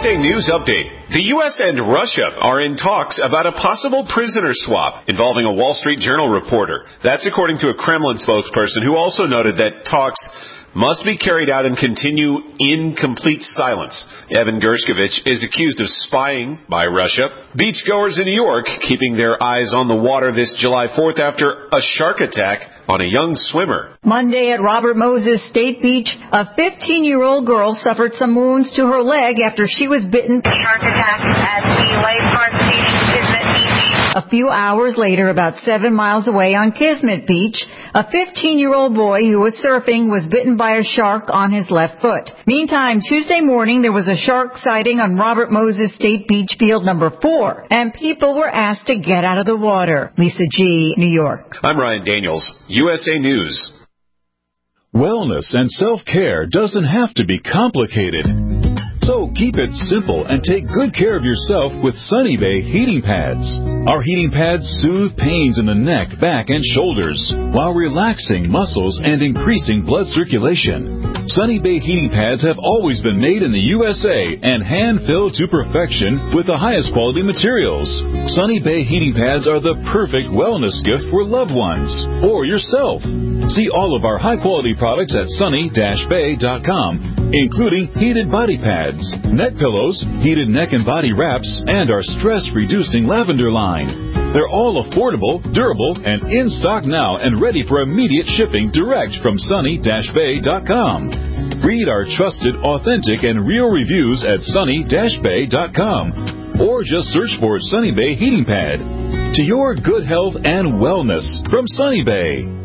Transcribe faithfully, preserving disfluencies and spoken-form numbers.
A News Update. The U S and Russia are in talks about a possible prisoner swap involving a Wall Street Journal reporter. That's according to a Kremlin spokesperson who also noted that talks must be carried out and continue in complete silence. Evan Gershkovich is accused of spying by Russia. Beachgoers in New York keeping their eyes on the water this July fourth after a shark attack on a young swimmer. Monday at Robert Moses State Beach, a fifteen-year-old girl suffered some wounds to her leg after she was bitten by a shark attack at the lifeguard station Kismet Beach. A few hours later, about seven miles away on Kismet Beach, a fifteen-year-old boy who was surfing was bitten by a shark on his left foot. Meantime, Tuesday morning, there was a shark sighting on Robert Moses State Beach Field number four, and people were asked to get out of the water. Lisa G., New York. I'm Ryan Daniels, U S A News. Wellness and self-care doesn't have to be complicated. So keep it simple and take good care of yourself with Sunny Bay heating pads. Our heating pads soothe pains in the neck, back, and shoulders while relaxing muscles and increasing blood circulation. Sunny Bay heating pads have always been made in the U S A and hand-filled to perfection with the highest quality materials. Sunny Bay heating pads are the perfect wellness gift for loved ones or yourself. See all of our high-quality products at sunny dash bay dot com, including heated body pads, neck pillows, heated neck and body wraps, and our stress-reducing lavender line. They're all affordable, durable, and in stock now and ready for immediate shipping direct from sunny dash bay dot com. Read our trusted, authentic, and real reviews at sunny dash bay dot com or just search for Sunny Bay Heating Pad. To your good health and wellness from Sunny Bay.